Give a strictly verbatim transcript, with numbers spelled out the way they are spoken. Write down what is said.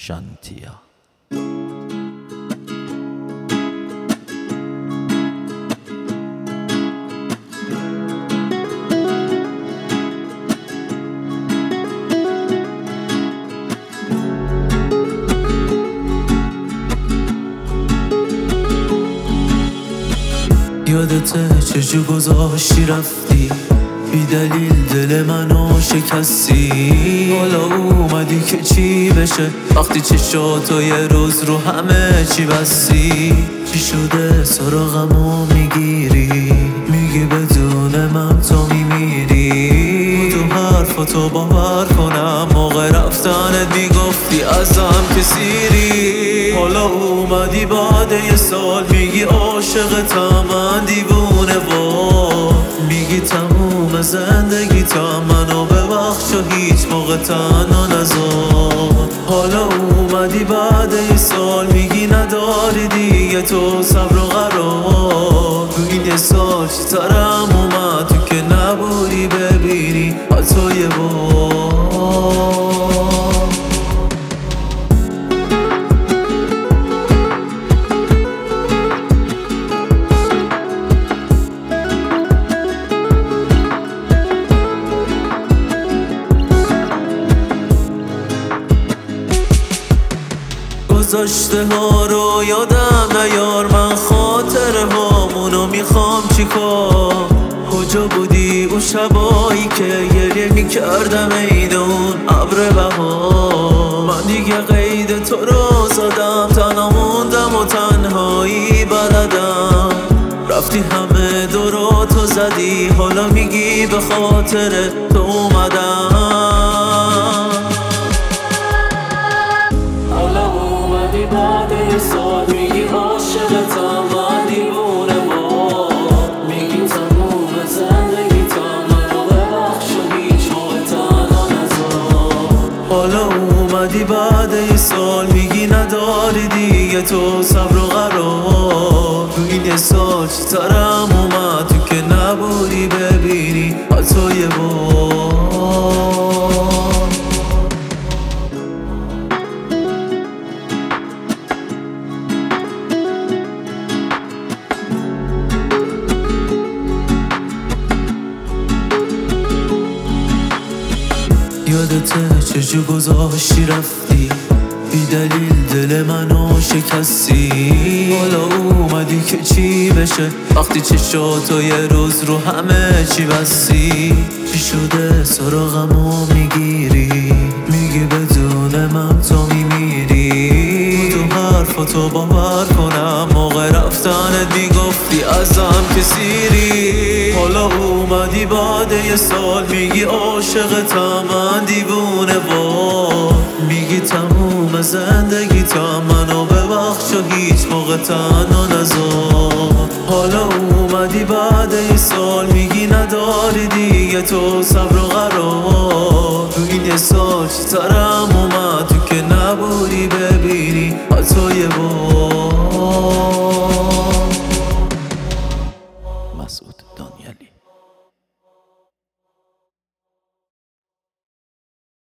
شانتیا. یادته چجور گذاشتی رفتی، بی دلیل دل منو شکستی. حالا اومدی که چی بشه وقتی چشاتو یه روز رو همه چی بستی. چی شده سراغمو میگیری، میگی بدون من تو میمیری. تو حرفاتو باور کنم موقع رفتنت میگفتی ازم که سیری. حالا اومدی بعد یه سال میگی عاشقتم من دیوونه و میگی تموم زندگی تا منو ببخش و هیچ موقع تنها نذار. حالا اومدی بعد یه سال میگی نداری دیگه تو صبر و قرار. تو این یه سال چی ترم اومد تو که نبودی ببینی حتی یه بار. گذشته ها رو یادم نیار، من خاطره هامونو میخوام چیکار. کجا بودی اون شبایی که گریه میکردم عید اون ابر بهار. من دیگه قید تو رو زدم، تنها موندم و تنهایی بلدم. رفتی همه دوراتو زدی، حالا میگی به خاطر تو اومدم. بعد یه سال میگی عاشقتم من دیوونه و میگی تموم زندگی تا منو ببخش و هیچ موقع تنها نذار. حالا اومدی بعد یه سال میگی نداری دیگه تو صبر و قرار. تو این یه سال چی ترم اومد تو که نبودی ببینی حتی یه بار. یادته چجور گذاشتی رفتی، بی دلیل دل منو شکستی. حالا اومدی که چی بشه وقتی چشاتو یه روز رو همه چی بستی. چی شده سراغمو میگیری، میگی بدون من تو میمیری. تو حرفاتو باور کنم موقع رفتنت میگفتی ازم که سیری. حالا اومدی بعد یه سال میگی عاشقتم من دیوونه و میگی تموم زندگی تا منو ببخش و هیچ موقع تنها نذار. حالا اومدی بعد یه سال میگی نداری دیگه تو صبر و قرار. تو این یه سال چی ترم اومد تو که نبودی ببینی حتی یه بار.